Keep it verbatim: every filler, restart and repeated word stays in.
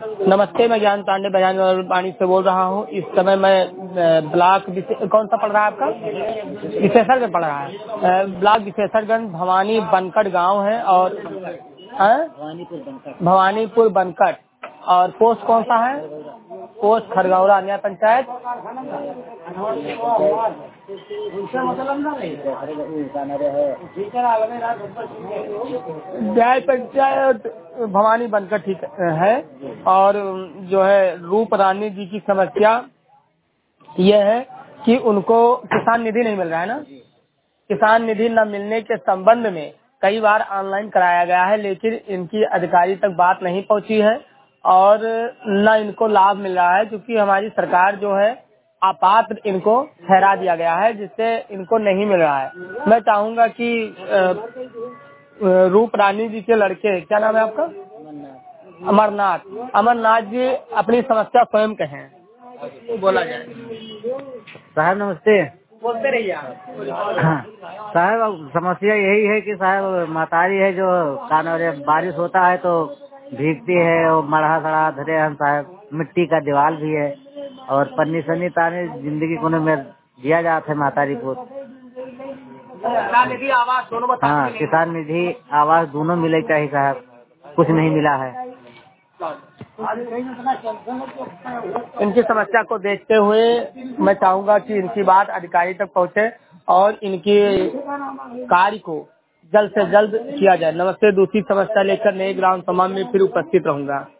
नमस्ते, मैं ज्ञान पांडे बजाज वाणी से बोल रहा हूँ। इस समय मैं अ, ब्लॉक विशे- कौन सा पढ़ रहा है आपका? विशेषरगंज पढ़ रहा है। अ, ब्लॉक विशेषरगंज भवानी बनकट गांव है और हैं? भवानीपुर बनकट। और पोस्ट कौन सा है? पोस्ट खरगौरा, नया पंचायत। न्याय पंचायत भवानी बनकर ठीक है। और जो है रूप रानी जी की समस्या ये है कि उनको किसान निधि नहीं मिल रहा है ना। किसान निधि न मिलने के संबंध में कई बार ऑनलाइन कराया गया है, लेकिन इनकी अधिकारी तक बात नहीं पहुंची है और न इनको लाभ मिल रहा है, क्योंकि हमारी सरकार जो है अपात्र इनको ठहरा दिया गया है, जिससे इनको नहीं मिल रहा है। मैं चाहूंगा कि अ, अ, रूप रानी जी के लड़के, क्या नाम है आपका? अमरनाथ। अमरनाथ जी अपनी समस्या स्वयं कहें, वो बोला जाए। साहब नमस्ते। बोलते रहिए आप। हाँ, साहब अब समस्या यही है कि साहब महतारी है जो कान और बारिश होता है तो भीगती है और मढ़ा सड़ा धरे हम साहब, मिट्टी का दीवार भी है और पन्नी सन्नी ताने जिंदगी को में दिया जाता है महतारी को। किसान निधि आवास दोनों बता। हाँ, किसान निधि आवास दोनों मिले चाहिए साहब, कुछ नहीं मिला है। इनकी समस्या को देखते हुए मैं चाहूंगा कि इनकी बात अधिकारी तक पहुंचे और इनकी कार्य को जल्द से जल्द किया जाए। नमस्ते, दूसरी समस्या लेकर नए ग्राम सभा में फिर उपस्थित रहूंगा।